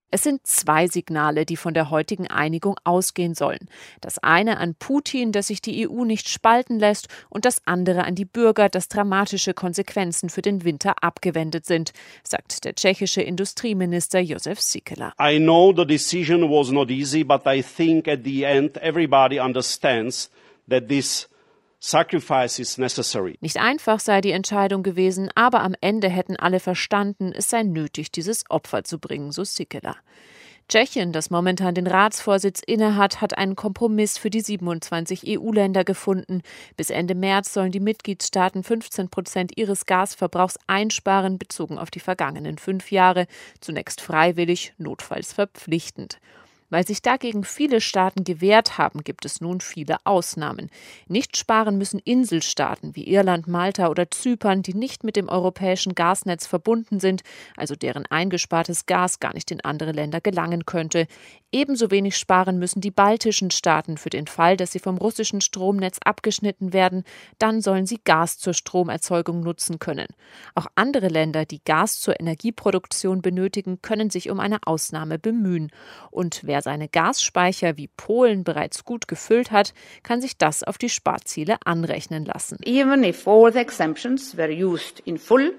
Es sind zwei Signale, die von der heutigen Einigung ausgehen sollen. Das eine an Putin, dass sich die EU nicht spalten lässt, und das andere an die Bürger, dass dramatische Konsequenzen für den Winter abgewendet sind, sagt der tschechische Industrieminister Jozef Sikela. I know the decision was not easy, but I think at the end everybody understands that this sacrifice is necessary. Nicht einfach sei die Entscheidung gewesen, aber am Ende hätten alle verstanden, es sei nötig, dieses Opfer zu bringen, so Sikela. Tschechien, das momentan den Ratsvorsitz innehat, hat einen Kompromiss für die 27 EU-Länder gefunden. Bis Ende März sollen die Mitgliedstaaten 15% ihres Gasverbrauchs einsparen, bezogen auf die vergangenen 5 Jahre. Zunächst freiwillig, notfalls verpflichtend. Weil sich dagegen viele Staaten gewehrt haben, gibt es nun viele Ausnahmen. Nicht sparen müssen Inselstaaten wie Irland, Malta oder Zypern, die nicht mit dem europäischen Gasnetz verbunden sind, also deren eingespartes Gas gar nicht in andere Länder gelangen könnte. Ebenso wenig sparen müssen die baltischen Staaten für den Fall, dass sie vom russischen Stromnetz abgeschnitten werden. Dann sollen sie Gas zur Stromerzeugung nutzen können. Auch andere Länder, die Gas zur Energieproduktion benötigen, können sich um eine Ausnahme bemühen. Und wer seine Gasspeicher wie Polen bereits gut gefüllt hat, kann sich das auf die Sparziele anrechnen lassen. Even if all the exemptions were used in full,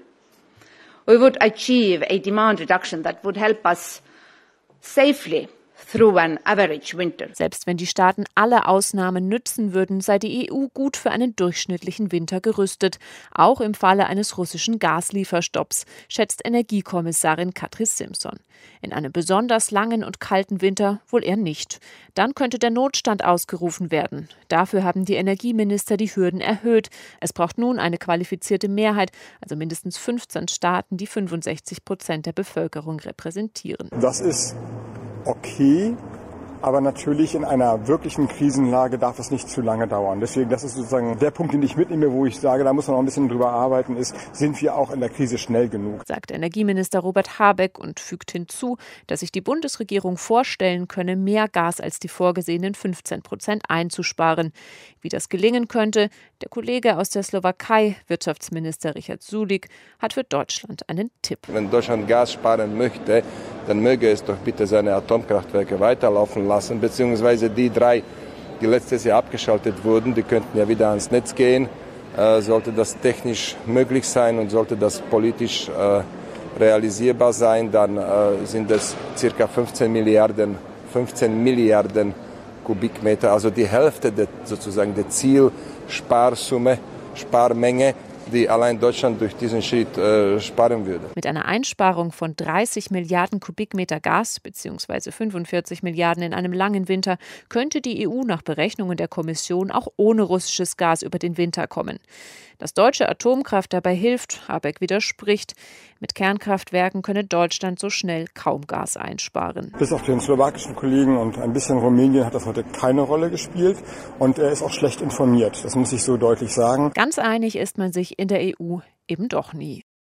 we would achieve a demand reduction that would help us safely through an average winter. Selbst wenn die Staaten alle Ausnahmen nützen würden, sei die EU gut für einen durchschnittlichen Winter gerüstet, auch im Falle eines russischen Gaslieferstopps, schätzt Energiekommissarin Kadri Simson. In einem besonders langen und kalten Winter wohl eher nicht. Dann könnte der Notstand ausgerufen werden. Dafür haben die Energieminister die Hürden erhöht. Es braucht nun eine qualifizierte Mehrheit, also mindestens 15 Staaten, die 65% der Bevölkerung repräsentieren. Das ist okay, aber natürlich in einer wirklichen Krisenlage darf es nicht zu lange dauern. Deswegen, das ist sozusagen der Punkt, den ich mitnehme, wo ich sage, da muss man noch ein bisschen drüber arbeiten, ist, sind wir auch in der Krise schnell genug? Sagt Energieminister Robert Habeck und fügt hinzu, dass sich die Bundesregierung vorstellen könne, mehr Gas als die vorgesehenen 15% einzusparen. Wie das gelingen könnte, der Kollege aus der Slowakei, Wirtschaftsminister Richard Sulik, hat für Deutschland einen Tipp. Wenn Deutschland Gas sparen möchte, dann möge es doch bitte seine Atomkraftwerke weiterlaufen lassen, beziehungsweise die 3, die letztes Jahr abgeschaltet wurden, die könnten ja wieder ans Netz gehen. Sollte das technisch möglich sein und sollte das politisch realisierbar sein, dann sind es ca. 15 Milliarden Kubikmeter, also die Hälfte sozusagen der Zielsparsumme, Sparmenge, die allein Deutschland durch diesen Schritt sparen würde. Mit einer Einsparung von 30 Milliarden Kubikmeter Gas bzw. 45 Milliarden in einem langen Winter könnte die EU nach Berechnungen der Kommission auch ohne russisches Gas über den Winter kommen. Dass deutsche Atomkraft dabei hilft, Habeck widerspricht. Mit Kernkraftwerken könne Deutschland so schnell kaum Gas einsparen. Bis auf den slowakischen Kollegen und ein bisschen Rumänien hat das heute keine Rolle gespielt. Und er ist auch schlecht informiert, das muss ich so deutlich sagen. Ganz einig ist man sich in der EU eben doch nie.